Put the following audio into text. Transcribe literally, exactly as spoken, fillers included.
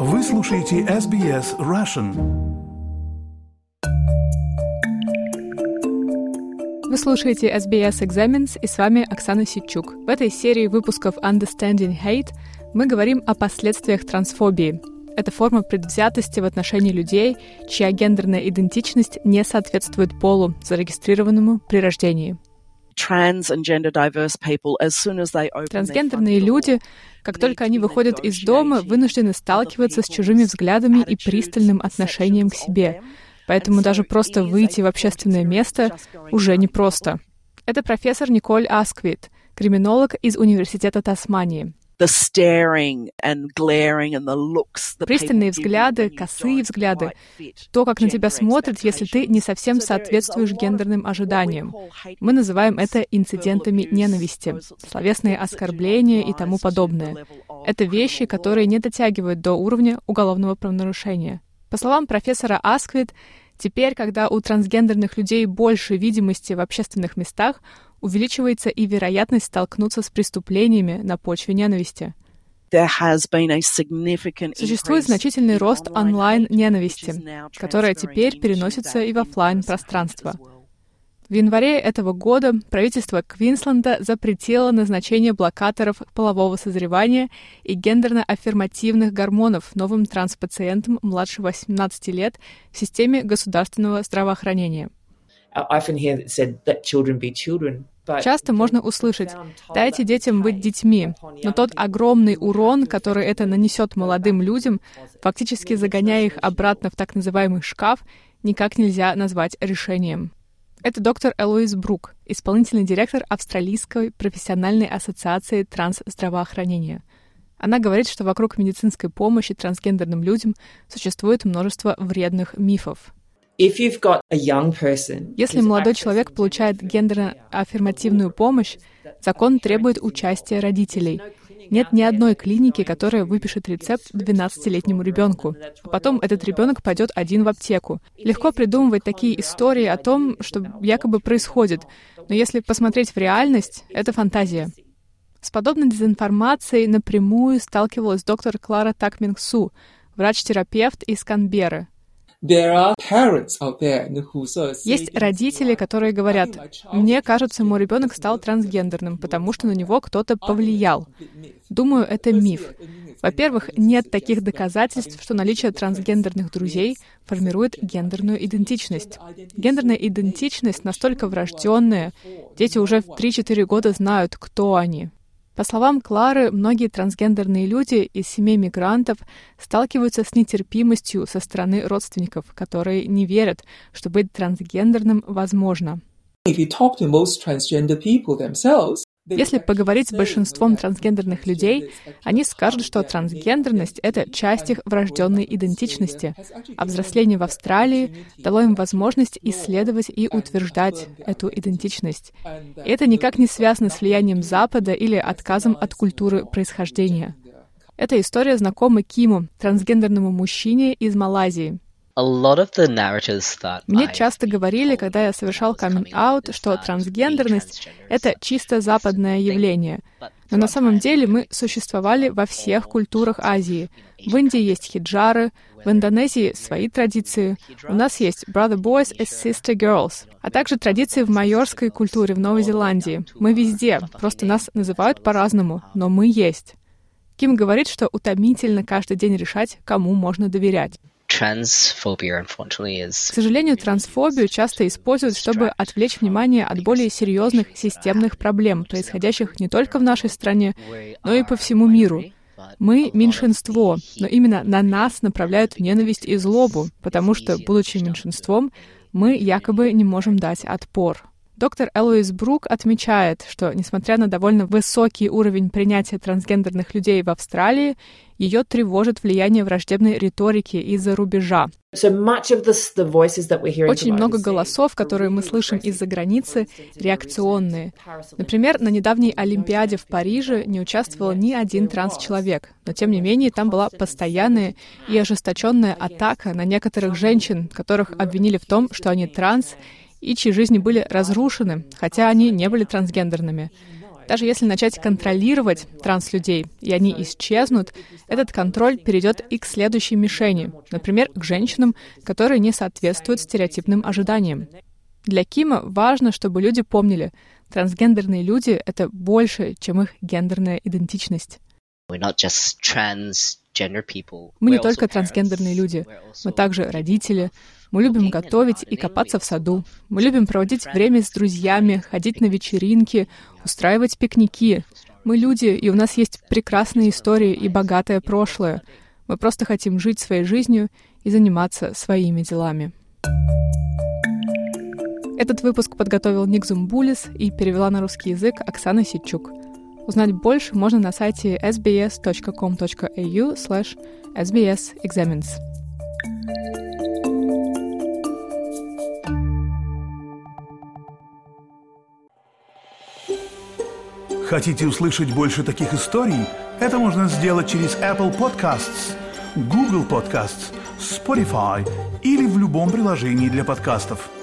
Вы слушаете эс би эс Russian. Вы слушаете эс би эс Examines, и с вами Оксана Ситчук. В этой серии выпусков Understanding Hate мы говорим о последствиях трансфобии. Это форма предвзятости в отношении людей, чья гендерная идентичность не соответствует полу, зарегистрированному при рождении. Трансгендерные люди, как только они выходят из дома, вынуждены сталкиваться с чужими взглядами и пристальным отношением к себе. Поэтому даже просто выйти в общественное место уже непросто. Это профессор Николь Асквит, криминолог из Университета Тасмании. Пристальные взгляды, косые взгляды, то, как на тебя смотрят, если ты не совсем соответствуешь гендерным ожиданиям. Мы называем это инцидентами ненависти, словесные оскорбления и тому подобное. Это вещи, которые не дотягивают до уровня уголовного правонарушения. По словам профессора Асквит, теперь, когда у трансгендерных людей больше видимости в общественных местах, увеличивается и вероятность столкнуться с преступлениями на почве ненависти. Существует значительный рост онлайн-ненависти, которая теперь переносится и в офлайн-пространство. В январе этого года правительство Квинсленда запретило назначение блокаторов полового созревания и гендерно-аффирмативных гормонов новым транспациентам младше восемнадцати лет в системе государственного здравоохранения. Часто можно услышать: «Дайте детям быть детьми», но тот огромный урон, который это нанесет молодым людям, фактически загоняя их обратно в так называемый шкаф, никак нельзя назвать решением. Это доктор Элоиз Брук, исполнительный директор Австралийской профессиональной ассоциации трансздравоохранения. Она говорит, что вокруг медицинской помощи трансгендерным людям существует множество вредных мифов. Если молодой человек получает гендерно-аффирмативную помощь, закон требует участия родителей. Нет ни одной клиники, которая выпишет рецепт двенадцатилетнему ребенку. А потом этот ребенок пойдет один в аптеку. Легко придумывать такие истории о том, что якобы происходит. Но если посмотреть в реальность, это фантазия. С подобной дезинформацией напрямую сталкивалась доктор Клара Такминг-Су, врач-терапевт из Канберры. Есть родители, которые говорят: «Мне кажется, мой ребенок стал трансгендерным, потому что на него кто-то повлиял». Думаю, это миф. Во-первых, нет таких доказательств, что наличие трансгендерных друзей формирует гендерную идентичность. Гендерная идентичность настолько врожденная, дети уже в три-четыре года знают, кто они. По словам Клары, многие трансгендерные люди из семей мигрантов сталкиваются с нетерпимостью со стороны родственников, которые не верят, что быть трансгендерным возможно. Если поговорить с большинством трансгендерных людей, они скажут, что трансгендерность — это часть их врожденной идентичности, а взросление в Австралии дало им возможность исследовать и утверждать эту идентичность. И это никак не связано с влиянием Запада или отказом от культуры происхождения. Эта история знакома Киму, трансгендерному мужчине из Малайзии. Мне часто говорили, когда я совершал каминг-аут, что трансгендерность — это чисто западное явление. Но на самом деле мы существовали во всех культурах Азии. В Индии есть хиджары, в Индонезии свои традиции, у нас есть brother boys и sister girls, а также традиции в майорской культуре в Новой Зеландии. Мы везде, просто нас называют по-разному, но мы есть. Ким говорит, что утомительно каждый день решать, кому можно доверять. К сожалению, трансфобию часто используют, чтобы отвлечь внимание от более серьезных системных проблем, происходящих не только в нашей стране, но и по всему миру. Мы — меньшинство, но именно на нас направляют ненависть и злобу, потому что, будучи меньшинством, мы якобы не можем дать отпор. Доктор Элоиз Брук отмечает, что, несмотря на довольно высокий уровень принятия трансгендерных людей в Австралии, ее тревожит влияние враждебной риторики из-за рубежа. Очень много голосов, которые мы слышим из-за границы, реакционные. Например, на недавней Олимпиаде в Париже не участвовал ни один транс-человек, но тем не менее там была постоянная и ожесточенная атака на некоторых женщин, которых обвинили в том, что они транс, и чьи жизни были разрушены, хотя они не были трансгендерными. Даже если начать контролировать транслюдей, и они исчезнут, этот контроль перейдет и к следующей мишени, например, к женщинам, которые не соответствуют стереотипным ожиданиям. Для Кима важно, чтобы люди помнили, трансгендерные люди — это больше, чем их гендерная идентичность. Мы не только трансгендерные люди, мы также родители. Мы любим готовить и копаться в саду. Мы любим проводить время с друзьями, ходить на вечеринки, устраивать пикники. Мы люди, и у нас есть прекрасные истории и богатое прошлое. Мы просто хотим жить своей жизнью и заниматься своими делами. Этот выпуск подготовил Ник Зумбулис и перевела на русский язык Оксана Ситчук. Узнать больше можно на сайте эс би эс точка ком точка эй ю слэш эс би эс экзаменс. Хотите услышать больше таких историй? Это можно сделать через Apple Podcasts, Google Podcasts, Spotify или в любом приложении для подкастов.